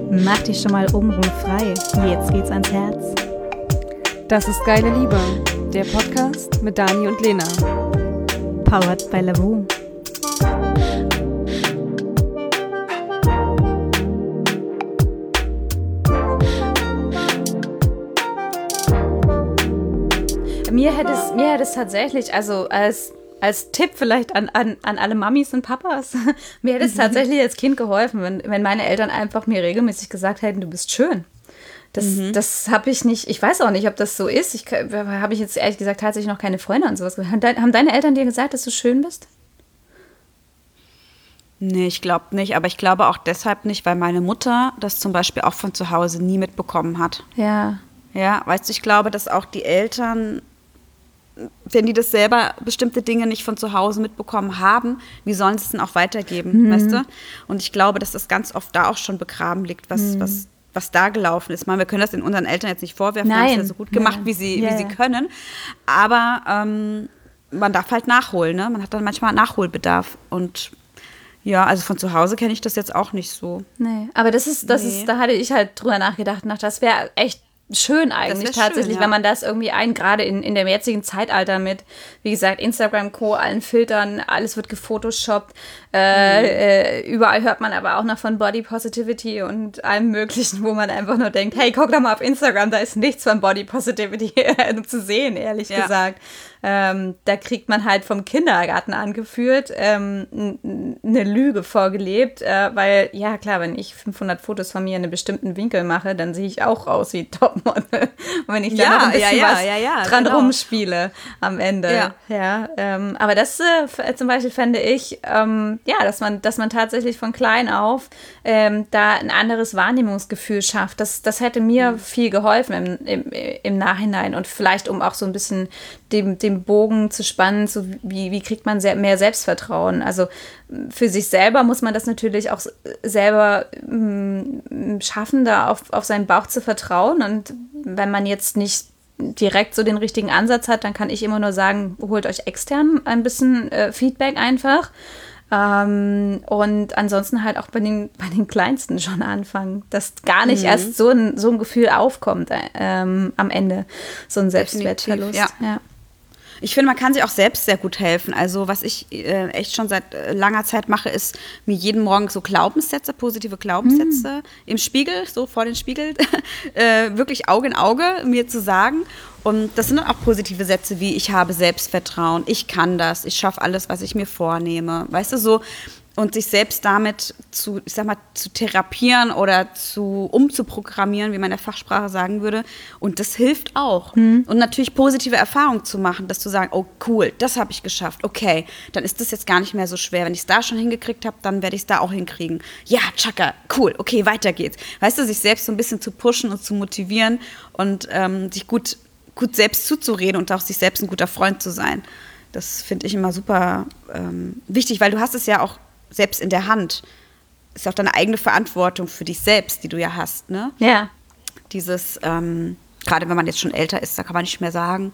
Mach dich schon mal obenrum frei. Jetzt geht's ans Herz. Das ist geile Liebe. Der Podcast mit Dani und Lena. Powered by Lavu. Mir hätte es tatsächlich, also als Tipp vielleicht an alle Mamis und Papas, mir hätte es tatsächlich als Kind geholfen, wenn meine Eltern einfach mir regelmäßig gesagt hätten, du bist schön. Das habe ich nicht, ich weiß auch nicht, ob das so ist. Habe ich jetzt ehrlich gesagt tatsächlich noch keine Freunde und sowas. Haben deine Eltern dir gesagt, dass du schön bist? Nee, ich glaube nicht, aber ich glaube auch deshalb nicht, weil meine Mutter das zum Beispiel auch von zu Hause nie mitbekommen hat. Ja. Ja, weißt du, ich glaube, dass auch die Eltern, wenn die das selber bestimmte Dinge nicht von zu Hause mitbekommen haben, wie sollen sie es denn auch weitergeben, weißt du? Und ich glaube, dass das ganz oft da auch schon begraben liegt, was da gelaufen ist. Ich meine, wir können das in unseren Eltern jetzt nicht vorwerfen, die haben es ja so gut gemacht, wie sie können. Aber man darf halt nachholen, ne? Man hat dann manchmal Nachholbedarf. Und ja, also von zu Hause kenne ich das jetzt auch nicht so. Nee, aber das ist, da hatte ich halt drüber nachgedacht, das wäre echt schön eigentlich tatsächlich, schön, ja. Wenn man das irgendwie gerade in dem jetzigen Zeitalter mit, wie gesagt, Instagram, Co., allen Filtern, alles wird gefotoshoppt, überall hört man aber auch noch von Body Positivity und allem Möglichen, wo man einfach nur denkt, hey, guck doch mal auf Instagram, da ist nichts von Body Positivity zu sehen, ehrlich gesagt. Da kriegt man halt vom Kindergarten angeführt eine Lüge vorgelebt, weil, ja klar, wenn ich 500 Fotos von mir in einem bestimmten Winkel mache, dann sehe ich auch aus wie Topmodel. Und wenn ich da noch ein bisschen was dran rumspiele am Ende. Ja. Aber das zum Beispiel fände ich, dass man tatsächlich von klein auf da ein anderes Wahrnehmungsgefühl schafft. Das hätte mir viel geholfen im Nachhinein und vielleicht um auch so ein bisschen dem Bogen zu spannen, so wie kriegt man mehr Selbstvertrauen. Also für sich selber muss man das natürlich auch selber schaffen, da auf seinen Bauch zu vertrauen. Und wenn man jetzt nicht direkt so den richtigen Ansatz hat, dann kann ich immer nur sagen, holt euch extern ein bisschen Feedback einfach. Und ansonsten halt auch bei den Kleinsten schon anfangen, dass gar nicht erst so ein Gefühl aufkommt am Ende, so ein Selbstwertverlust. Ja. Ich finde, man kann sich auch selbst sehr gut helfen. Also was ich echt schon seit langer Zeit mache, ist mir jeden Morgen so Glaubenssätze, positive Glaubenssätze im Spiegel, so vor den Spiegel, wirklich Auge in Auge mir zu sagen. Und das sind dann auch positive Sätze wie, ich habe Selbstvertrauen, ich kann das, ich schaffe alles, was ich mir vornehme. Weißt du, so. Und sich selbst damit zu therapieren oder umzuprogrammieren, wie man in der Fachsprache sagen würde. Und das hilft auch. Und natürlich positive Erfahrungen zu machen, dass du sagst, oh cool, das habe ich geschafft. Okay, dann ist das jetzt gar nicht mehr so schwer. Wenn ich es da schon hingekriegt habe, dann werde ich es da auch hinkriegen. Ja, tschakka, cool, okay, weiter geht's. Weißt du, sich selbst so ein bisschen zu pushen und zu motivieren und sich gut selbst zuzureden und auch sich selbst ein guter Freund zu sein. Das finde ich immer super wichtig, weil du hast es ja auch selbst in der Hand. Ist auch deine eigene Verantwortung für dich selbst, die du ja hast, ne? Ja. Dieses, gerade wenn man jetzt schon älter ist, da kann man nicht mehr sagen,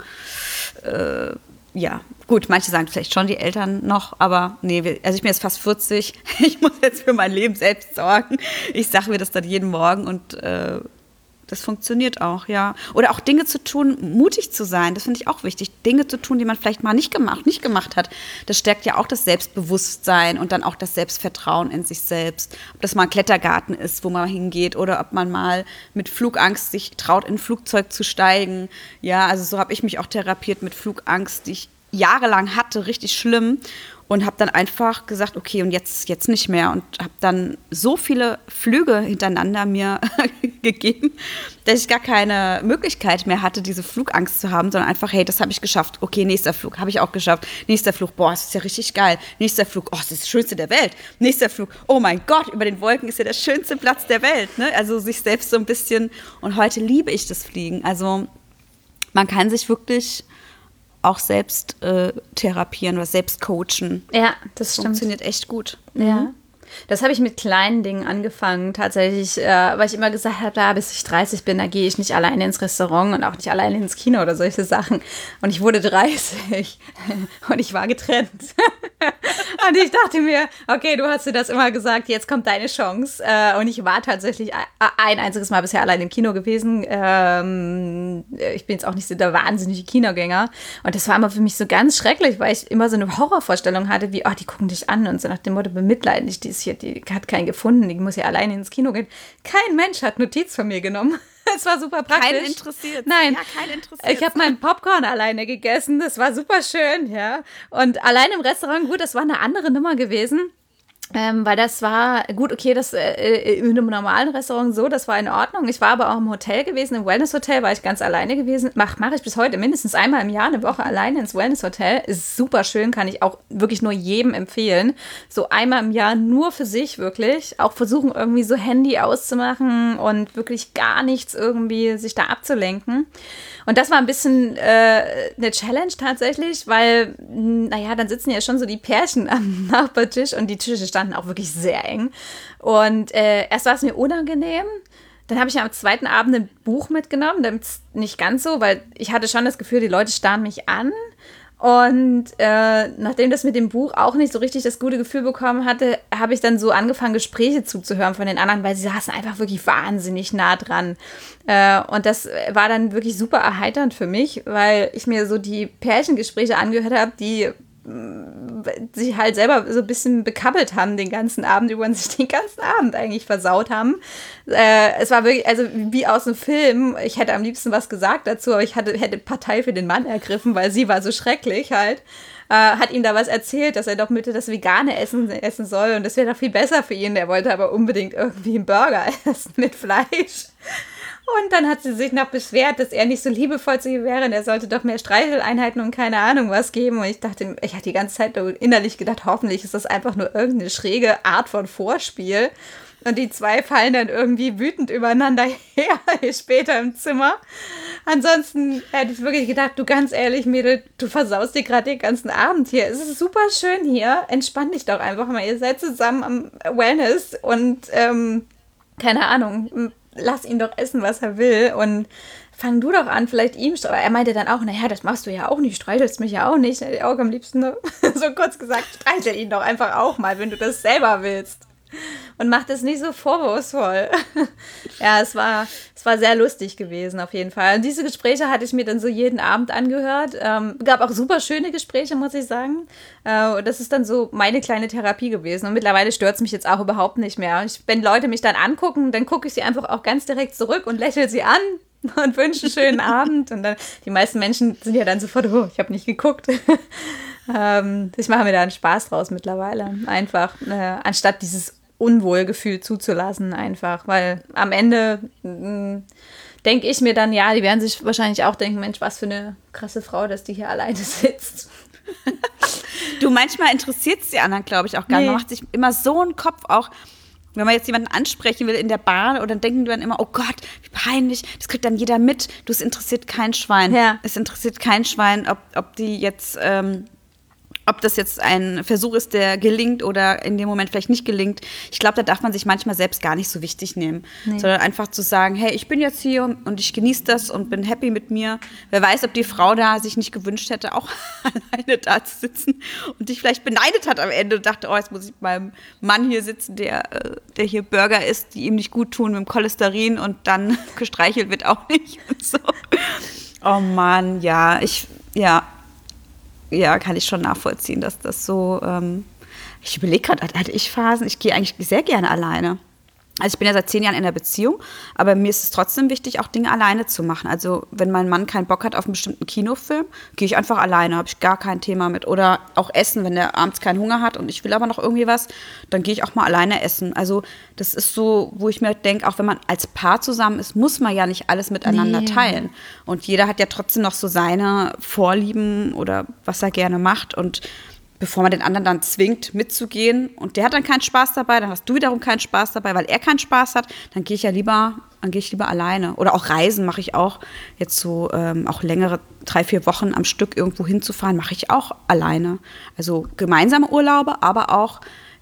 ja, gut, manche sagen vielleicht schon die Eltern noch, aber nee, also ich bin jetzt fast 40, ich muss jetzt für mein Leben selbst sorgen. Ich sage mir das dann jeden Morgen und das funktioniert auch, ja. Oder auch Dinge zu tun, mutig zu sein, das finde ich auch wichtig. Dinge zu tun, die man vielleicht mal nicht gemacht hat. Das stärkt ja auch das Selbstbewusstsein und dann auch das Selbstvertrauen in sich selbst. Ob das mal ein Klettergarten ist, wo man hingeht, oder ob man mal mit Flugangst sich traut, in ein Flugzeug zu steigen. Ja, also so habe ich mich auch therapiert mit Flugangst, die ich jahrelang hatte, richtig schlimm. Und habe dann einfach gesagt, okay, und jetzt nicht mehr. Und habe dann so viele Flüge hintereinander mir gegeben, dass ich gar keine Möglichkeit mehr hatte, diese Flugangst zu haben, sondern einfach, hey, das habe ich geschafft. Okay, nächster Flug, habe ich auch geschafft. Nächster Flug, boah, das ist ja richtig geil. Nächster Flug, oh, das ist das Schönste der Welt. Nächster Flug, oh mein Gott, über den Wolken ist ja der schönste Platz der Welt. Ne? Also sich selbst so ein bisschen, und heute liebe ich das Fliegen. Also man kann sich wirklich auch selbst therapieren oder selbst coachen. Ja, das stimmt. Funktioniert echt gut. Ja. Das habe ich mit kleinen Dingen angefangen, tatsächlich, weil ich immer gesagt habe, da bis ich 30 bin, da gehe ich nicht alleine ins Restaurant und auch nicht alleine ins Kino oder solche Sachen. Und ich wurde 30 und ich war getrennt. Und ich dachte mir, okay, du hast dir das immer gesagt, jetzt kommt deine Chance. Und ich war tatsächlich ein einziges Mal bisher allein im Kino gewesen. Ich bin jetzt auch nicht so der wahnsinnige Kinogänger. Und das war immer für mich so ganz schrecklich, weil ich immer so eine Horrorvorstellung hatte, wie, die gucken dich an und so nach dem Motto, bemitleiden dich, die ist hier, die hat keinen gefunden, die muss ja alleine ins Kino gehen. Kein Mensch hat Notiz von mir genommen. Es war super praktisch. Keinen interessiert. Nein, ja, keinen interessiert. Ich habe meinen Popcorn alleine gegessen. Das war super schön, ja. Und allein im Restaurant, gut, das war eine andere Nummer gewesen. Weil das war, gut, okay, das in einem normalen Restaurant so, das war in Ordnung. Ich war aber auch im Hotel gewesen, im Wellness-Hotel war ich ganz alleine gewesen. Mache ich bis heute mindestens einmal im Jahr eine Woche alleine ins Wellness-Hotel. Ist super schön, kann ich auch wirklich nur jedem empfehlen. So einmal im Jahr nur für sich wirklich. Auch versuchen irgendwie so Handy auszumachen und wirklich gar nichts irgendwie sich da abzulenken. Und das war ein bisschen eine Challenge tatsächlich, weil, naja, dann sitzen ja schon so die Pärchen am Nachbartisch und die Tische standen auch wirklich sehr eng. Und erst war es mir unangenehm. Dann habe ich am zweiten Abend ein Buch mitgenommen, damit es nicht ganz so, weil ich hatte schon das Gefühl, die Leute starren mich an. Und nachdem das mit dem Buch auch nicht so richtig das gute Gefühl bekommen hatte, habe ich dann so angefangen, Gespräche zuzuhören von den anderen, weil sie saßen einfach wirklich wahnsinnig nah dran. Und das war dann wirklich super erheiternd für mich, weil ich mir so die Pärchengespräche angehört habe, die sich halt selber so ein bisschen bekabbelt haben den ganzen Abend über und sich den ganzen Abend eigentlich versaut haben. Es war wirklich, also wie aus einem Film. Ich hätte am liebsten was gesagt dazu, aber ich hätte Partei für den Mann ergriffen, weil sie war so schrecklich halt. Hat ihm da was erzählt, dass er doch bitte das vegane Essen soll und das wäre doch viel besser für ihn. Der wollte aber unbedingt irgendwie einen Burger essen mit Fleisch. Und dann hat sie sich noch beschwert, dass er nicht so liebevoll zu ihr wäre und er sollte doch mehr Streicheleinheiten und keine Ahnung was geben. Und ich dachte, ich hatte die ganze Zeit innerlich gedacht, hoffentlich ist das einfach nur irgendeine schräge Art von Vorspiel. Und die zwei fallen dann irgendwie wütend übereinander her, später im Zimmer. Ansonsten hätte ich wirklich gedacht, du ganz ehrlich, Mädel, du versaust dir gerade den ganzen Abend hier. Es ist super schön hier. Entspann dich doch einfach mal. Ihr seid zusammen am Wellness und keine Ahnung, lass ihn doch essen, was er will und fang du doch an, vielleicht ihm. Aber er meinte dann auch, naja, das machst du ja auch nicht, streichelst mich ja auch nicht. Ich hätte auch am liebsten so kurz gesagt, streichel ihn doch einfach auch mal, wenn du das selber willst. Und mach das nicht so vorwurfsvoll. Ja, es war sehr lustig gewesen auf jeden Fall. Und diese Gespräche hatte ich mir dann so jeden Abend angehört. Gab auch super schöne Gespräche, muss ich sagen. Das ist dann so meine kleine Therapie gewesen. Und mittlerweile stört es mich jetzt auch überhaupt nicht mehr. Wenn Leute mich dann angucken, dann gucke ich sie einfach auch ganz direkt zurück und lächle sie an und wünsche einen schönen Abend. Und dann, die meisten Menschen sind ja dann sofort, oh, ich habe nicht geguckt. Ich mache mir da einen Spaß draus mittlerweile. Einfach, anstatt dieses Unwohlgefühl zuzulassen einfach, weil am Ende denke ich mir dann, ja, die werden sich wahrscheinlich auch denken, Mensch, was für eine krasse Frau, dass die hier alleine sitzt. Du, manchmal interessiert es die anderen, glaube ich, auch gar nicht. Man macht sich immer so einen Kopf auch, wenn man jetzt jemanden ansprechen will in der Bahn oder dann denken die dann immer, oh Gott, wie peinlich, das kriegt dann jeder mit. Du, es interessiert kein Schwein. Ja. Es interessiert kein Schwein, ob die jetzt ob das jetzt ein Versuch ist, der gelingt oder in dem Moment vielleicht nicht gelingt. Ich glaube, da darf man sich manchmal selbst gar nicht so wichtig nehmen. Nee. Sondern einfach zu sagen, hey, ich bin jetzt hier und ich genieße das und bin happy mit mir. Wer weiß, ob die Frau da sich nicht gewünscht hätte, auch alleine da zu sitzen und dich vielleicht beneidet hat am Ende und dachte, oh, jetzt muss ich beim Mann hier sitzen, der hier Burger isst, die ihm nicht gut tun mit dem Cholesterin und dann gestreichelt wird auch nicht und so. Oh Mann, ja, ja, kann ich schon nachvollziehen, dass das so, ich überlege gerade, hatte ich Phasen, ich gehe eigentlich sehr gerne alleine. Also ich bin ja seit 10 Jahren in einer Beziehung, aber mir ist es trotzdem wichtig, auch Dinge alleine zu machen. Also wenn mein Mann keinen Bock hat auf einen bestimmten Kinofilm, gehe ich einfach alleine, habe ich gar kein Thema mit. Oder auch essen, wenn der abends keinen Hunger hat und ich will aber noch irgendwie was, dann gehe ich auch mal alleine essen. Also das ist so, wo ich mir denke, auch wenn man als Paar zusammen ist, muss man ja nicht alles miteinander teilen. Und jeder hat ja trotzdem noch so seine Vorlieben oder was er gerne macht und bevor man den anderen dann zwingt, mitzugehen und der hat dann keinen Spaß dabei, dann hast du wiederum keinen Spaß dabei, weil er keinen Spaß hat, dann gehe ich lieber alleine. Oder auch Reisen mache ich auch, jetzt so auch längere 3-4 Wochen am Stück irgendwo hinzufahren, mache ich auch alleine. Also gemeinsame Urlaube, aber auch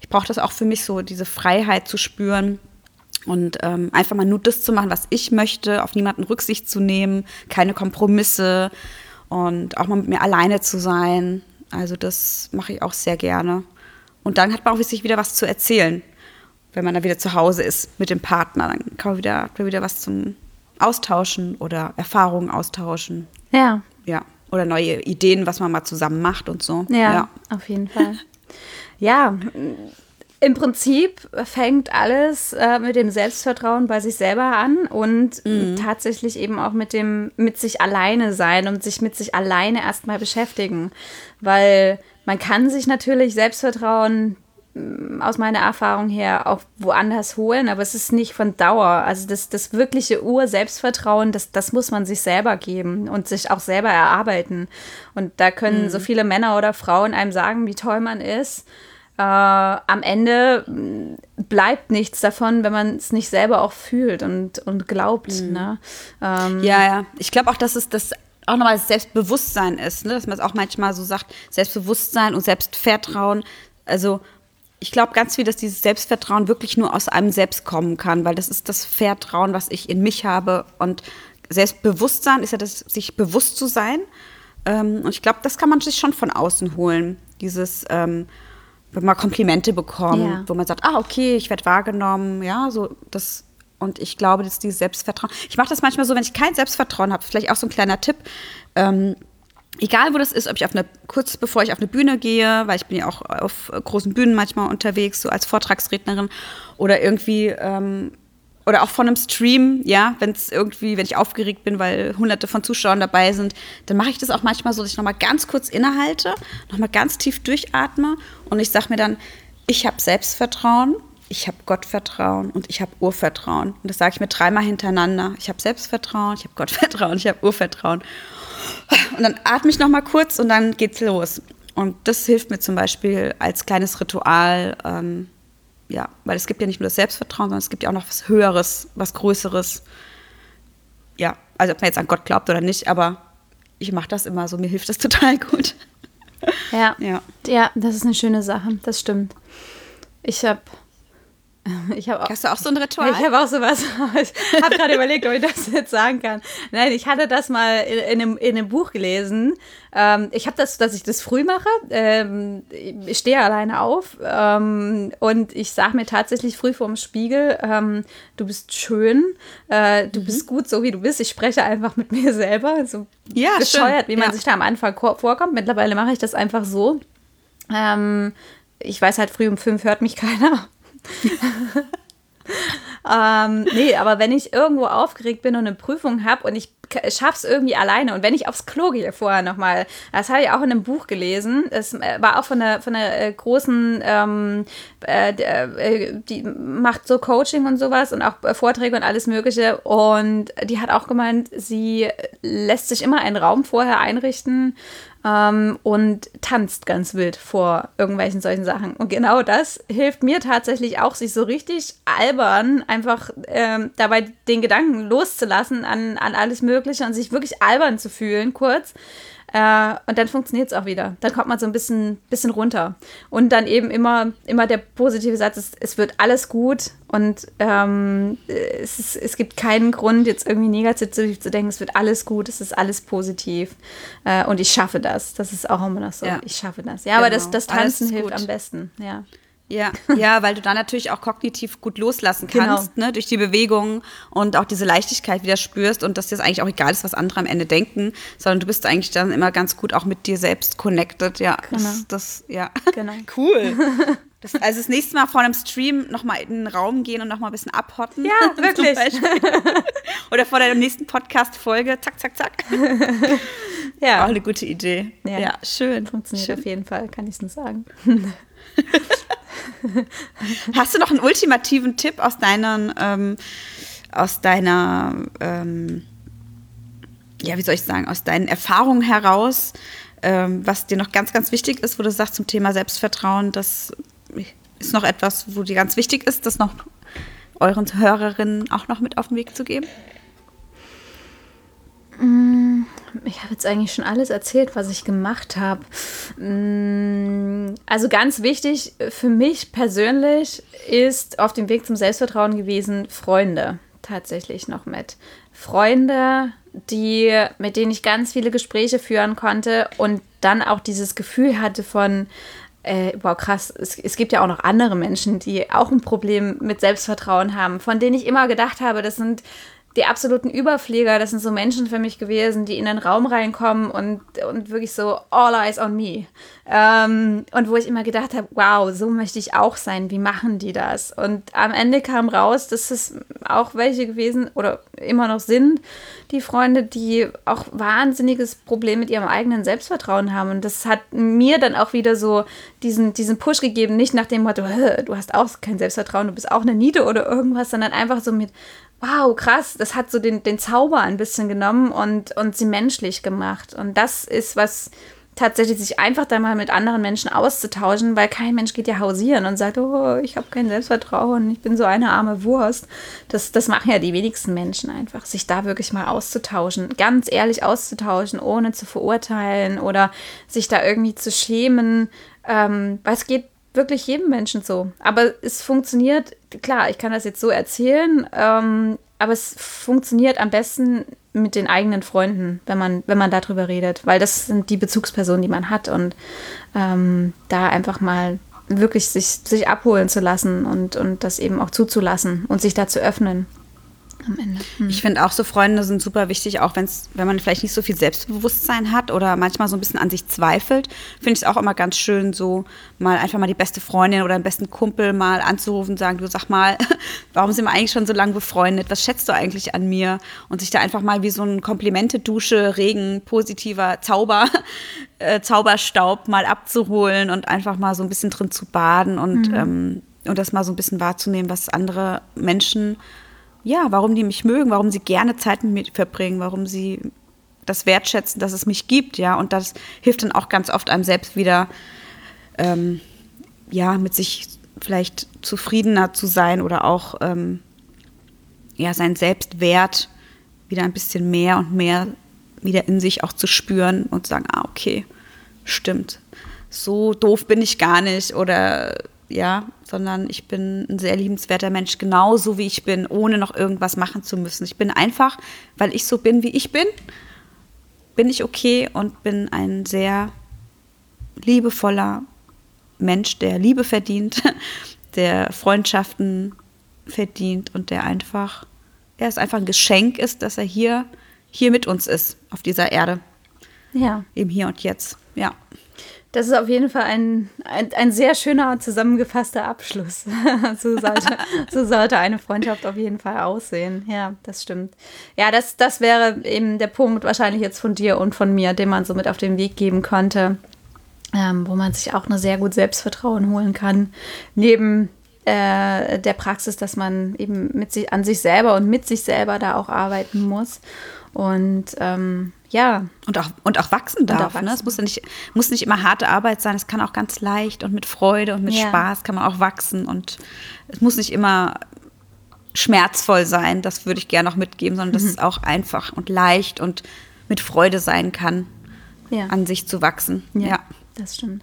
ich brauche das auch für mich so, diese Freiheit zu spüren und einfach mal nur das zu machen, was ich möchte, auf niemanden Rücksicht zu nehmen, keine Kompromisse und auch mal mit mir alleine zu sein. Also das mache ich auch sehr gerne. Und dann hat man auch sich wieder was zu erzählen, wenn man dann wieder zu Hause ist mit dem Partner. Dann kann man wieder was zum Austauschen oder Erfahrungen austauschen. Ja. Ja. Oder neue Ideen, was man mal zusammen macht und so. Ja, auf jeden Fall. Ja, im Prinzip fängt alles mit dem Selbstvertrauen bei sich selber an und tatsächlich eben auch mit sich alleine sein und sich mit sich alleine erstmal beschäftigen. Weil man kann sich natürlich Selbstvertrauen aus meiner Erfahrung her auch woanders holen, aber es ist nicht von Dauer. Also das wirkliche Ur-Selbstvertrauen, das muss man sich selber geben und sich auch selber erarbeiten. Und da können so viele Männer oder Frauen einem sagen, wie toll man ist. Am Ende bleibt nichts davon, wenn man es nicht selber auch fühlt und glaubt. Ne? Ja. Ich glaube auch, dass es das auch nochmal das Selbstbewusstsein ist, ne? Dass man es auch manchmal so sagt, Selbstbewusstsein und Selbstvertrauen. Also ich glaube ganz viel, dass dieses Selbstvertrauen wirklich nur aus einem selbst kommen kann, weil das ist das Vertrauen, was ich in mich habe. Und Selbstbewusstsein ist ja das, sich bewusst zu sein. Und ich glaube, das kann man sich schon von außen holen. Dieses wenn man Komplimente bekommt, wo man sagt, okay, ich werde wahrgenommen, ja, so das. Und ich glaube, dass dieses Selbstvertrauen, ich mache das manchmal so, wenn ich kein Selbstvertrauen habe, vielleicht auch so ein kleiner Tipp, egal wo das ist, ob ich kurz bevor ich auf eine Bühne gehe, weil ich bin ja auch auf großen Bühnen manchmal unterwegs, so als Vortragsrednerin oder irgendwie, oder auch von einem Stream, ja, wenn ich aufgeregt bin, weil hunderte von Zuschauern dabei sind, dann mache ich das auch manchmal so, dass ich nochmal ganz kurz innehalte, nochmal ganz tief durchatme und ich sage mir dann, ich habe Selbstvertrauen, ich habe Gottvertrauen und ich habe Urvertrauen. Und das sage ich mir 3-mal hintereinander. Ich habe Selbstvertrauen, ich habe Gottvertrauen, ich habe Urvertrauen. Und dann atme ich nochmal kurz und dann geht's los. Und das hilft mir zum Beispiel als kleines Ritual, weil es gibt ja nicht nur das Selbstvertrauen, sondern es gibt ja auch noch was Höheres, was Größeres. Ja, also ob man jetzt an Gott glaubt oder nicht, aber ich mache das immer so, mir hilft das total gut. Ja, das ist eine schöne Sache, das stimmt. Hast du auch so ein Ritual? Ich habe auch sowas. Ich habe gerade überlegt, ob ich das jetzt sagen kann. Nein, ich hatte das mal in einem Buch gelesen. Ich habe das, dass ich das früh mache. Ich stehe alleine auf und ich sage mir tatsächlich früh vorm Spiegel, du bist schön, du bist gut, so wie du bist. Ich spreche einfach mit mir selber. So bescheuert, wie man sich da am Anfang vorkommt. Mittlerweile mache ich das einfach so. Ich weiß halt, früh um 5 hört mich keiner. Aber wenn ich irgendwo aufgeregt bin und eine Prüfung habe und ich schaff's irgendwie alleine und wenn ich aufs Klo gehe vorher nochmal, das habe ich auch in einem Buch gelesen, es war auch von einer großen, die macht so Coaching und sowas und auch Vorträge und alles mögliche und die hat auch gemeint, sie lässt sich immer einen Raum vorher einrichten und tanzt ganz wild vor irgendwelchen solchen Sachen. Und genau das hilft mir tatsächlich auch, sich so richtig albern einfach dabei den Gedanken loszulassen an alles Mögliche und sich wirklich albern zu fühlen, kurz. Und dann funktioniert es auch wieder. Dann kommt man so ein bisschen runter. Und dann eben immer der positive Satz, es wird alles gut und es gibt keinen Grund, jetzt irgendwie negativ zu denken, es wird alles gut, es ist alles positiv. Und ich schaffe das. Das ist auch immer noch so. Ja. Ich schaffe das. Ja, genau. Aber das Tanzen hilft am besten. Ja. Ja, weil du da natürlich auch kognitiv gut loslassen kannst, ne, durch die Bewegung und auch diese Leichtigkeit wieder spürst und dass dir das eigentlich auch egal ist, was andere am Ende denken, sondern du bist eigentlich dann immer ganz gut auch mit dir selbst connected. Ja, genau. Genau. Cool. Also das nächste Mal vor einem Stream nochmal in den Raum gehen und nochmal ein bisschen abhotten. Ja, wirklich. Oder vor der nächsten Podcast-Folge. Zack, zack, zack. Ja. Auch eine gute Idee. Ja, schön. Funktioniert auf jeden Fall, kann ich nur sagen. Hast du noch einen ultimativen Tipp aus deiner, aus deinen Erfahrungen heraus, was dir noch ganz, ganz wichtig ist, wo du sagst zum Thema Selbstvertrauen, das ist noch etwas, wo dir ganz wichtig ist, das noch euren Hörerinnen auch noch mit auf den Weg zu geben? Ich habe jetzt eigentlich schon alles erzählt, was ich gemacht habe. Also ganz wichtig für mich persönlich ist auf dem Weg zum Selbstvertrauen gewesen, Freunde tatsächlich noch mit. Freunde, mit denen ich ganz viele Gespräche führen konnte und dann auch dieses Gefühl hatte von, wow, krass, es gibt ja auch noch andere Menschen, die auch ein Problem mit Selbstvertrauen haben, von denen ich immer gedacht habe, das sind die absoluten Überflieger, das sind so Menschen für mich gewesen, die in den Raum reinkommen und wirklich so all eyes on me. Und wo ich immer gedacht habe, wow, so möchte ich auch sein, wie machen die das? Und am Ende kam raus, dass es auch welche gewesen oder immer noch sind, die Freunde, die auch wahnsinniges Problem mit ihrem eigenen Selbstvertrauen haben. Und das hat mir dann auch wieder so diesen Push gegeben, nicht nach dem Motto, du hast auch kein Selbstvertrauen, du bist auch eine Niete oder irgendwas, sondern einfach so mit, wow, krass, das hat so den Zauber ein bisschen genommen und sie menschlich gemacht. Und das ist was tatsächlich, sich einfach da mal mit anderen Menschen auszutauschen, weil kein Mensch geht ja hausieren und sagt, oh, ich habe kein Selbstvertrauen, ich bin so eine arme Wurst. Das machen ja die wenigsten Menschen einfach, sich da wirklich mal auszutauschen, ganz ehrlich auszutauschen, ohne zu verurteilen oder sich da irgendwie zu schämen, weil es geht wirklich jedem Menschen so. Aber es funktioniert, klar, ich kann das jetzt so erzählen, aber es funktioniert am besten mit den eigenen Freunden, wenn man darüber redet, weil das sind die Bezugspersonen, die man hat und da einfach mal wirklich sich abholen zu lassen und das eben auch zuzulassen und sich da zu öffnen. Am Ende. Ich finde auch so, Freunde sind super wichtig, auch wenn man vielleicht nicht so viel Selbstbewusstsein hat oder manchmal so ein bisschen an sich zweifelt, finde ich es auch immer ganz schön, so mal einfach mal die beste Freundin oder den besten Kumpel mal anzurufen und sagen, du sag mal, warum sind wir eigentlich schon so lange befreundet? Was schätzt du eigentlich an mir? Und sich da einfach mal wie so ein Komplimente-Dusche, Regen, positiver Zauberstaub mal abzuholen und einfach mal so ein bisschen drin zu baden und das mal so ein bisschen wahrzunehmen, was andere Menschen, ja, warum die mich mögen, warum sie gerne Zeit mit mir verbringen, warum sie das wertschätzen, dass es mich gibt, ja. Und das hilft dann auch ganz oft einem selbst wieder, mit sich vielleicht zufriedener zu sein oder auch, seinen Selbstwert wieder ein bisschen mehr und mehr wieder in sich auch zu spüren und zu sagen, okay, stimmt, so doof bin ich gar nicht oder sondern ich bin ein sehr liebenswerter Mensch, genauso wie ich bin, ohne noch irgendwas machen zu müssen. Ich bin einfach, weil ich so bin, wie ich bin ich okay und bin ein sehr liebevoller Mensch, der Liebe verdient, der Freundschaften verdient und der einfach, es einfach ein Geschenk ist, dass er hier mit uns ist, auf dieser Erde. Ja. Im Hier und Jetzt, ja. Das ist auf jeden Fall ein sehr schöner, zusammengefasster Abschluss. So sollte eine Freundschaft auf jeden Fall aussehen. Ja, das stimmt. Ja, das wäre eben der Punkt wahrscheinlich jetzt von dir und von mir, den man so mit auf den Weg geben konnte, wo man sich auch eine sehr gut Selbstvertrauen holen kann. Neben der Praxis, dass man eben an sich selber und mit sich selber da auch arbeiten muss. Und Und auch wachsen darf. Ne? Es muss nicht immer harte Arbeit sein, es kann auch ganz leicht und mit Freude und mit Spaß kann man auch wachsen. Und es muss nicht immer schmerzvoll sein, das würde ich gerne noch mitgeben, sondern dass es auch einfach und leicht und mit Freude sein kann, an sich zu wachsen. Ja, das stimmt.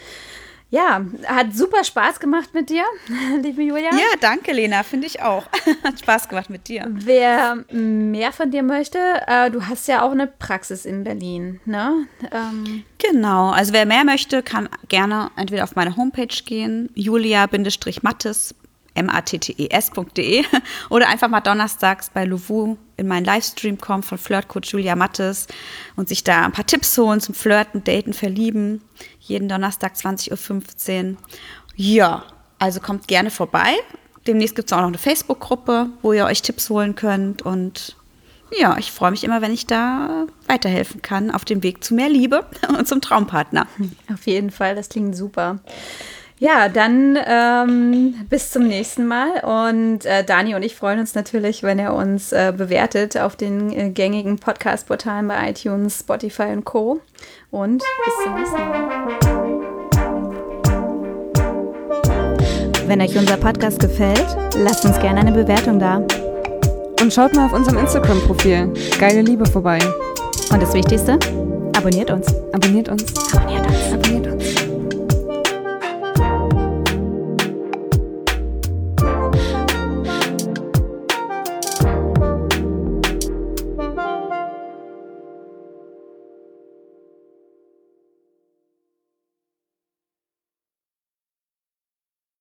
Ja, hat super Spaß gemacht mit dir, liebe Julia. Ja, danke, Lena, finde ich auch. Hat Spaß gemacht mit dir. Wer mehr von dir möchte, du hast ja auch eine Praxis in Berlin, ne? Genau, also wer mehr möchte, kann gerne entweder auf meine Homepage gehen, julia-mattes, mattes.de oder einfach mal donnerstags bei Louvou in meinen Livestream kommen von Flirtcoach Julia Mattes und sich da ein paar Tipps holen zum Flirten, Daten, Verlieben. Jeden Donnerstag 20.15 Uhr. Ja, also kommt gerne vorbei. Demnächst gibt es auch noch eine Facebook-Gruppe, wo ihr euch Tipps holen könnt. Und ja, ich freue mich immer, wenn ich da weiterhelfen kann auf dem Weg zu mehr Liebe und zum Traumpartner. Auf jeden Fall, das klingt super. Ja, dann bis zum nächsten Mal und Dani und ich freuen uns natürlich, wenn ihr uns bewertet auf den gängigen Podcast-Portalen bei iTunes, Spotify und Co. Und bis zum nächsten Mal. Wenn euch unser Podcast gefällt, lasst uns gerne eine Bewertung da. Und schaut mal auf unserem Instagram-Profil Geile Liebe vorbei. Und das Wichtigste, abonniert uns. Abonniert uns. Abonniert uns. Abonniert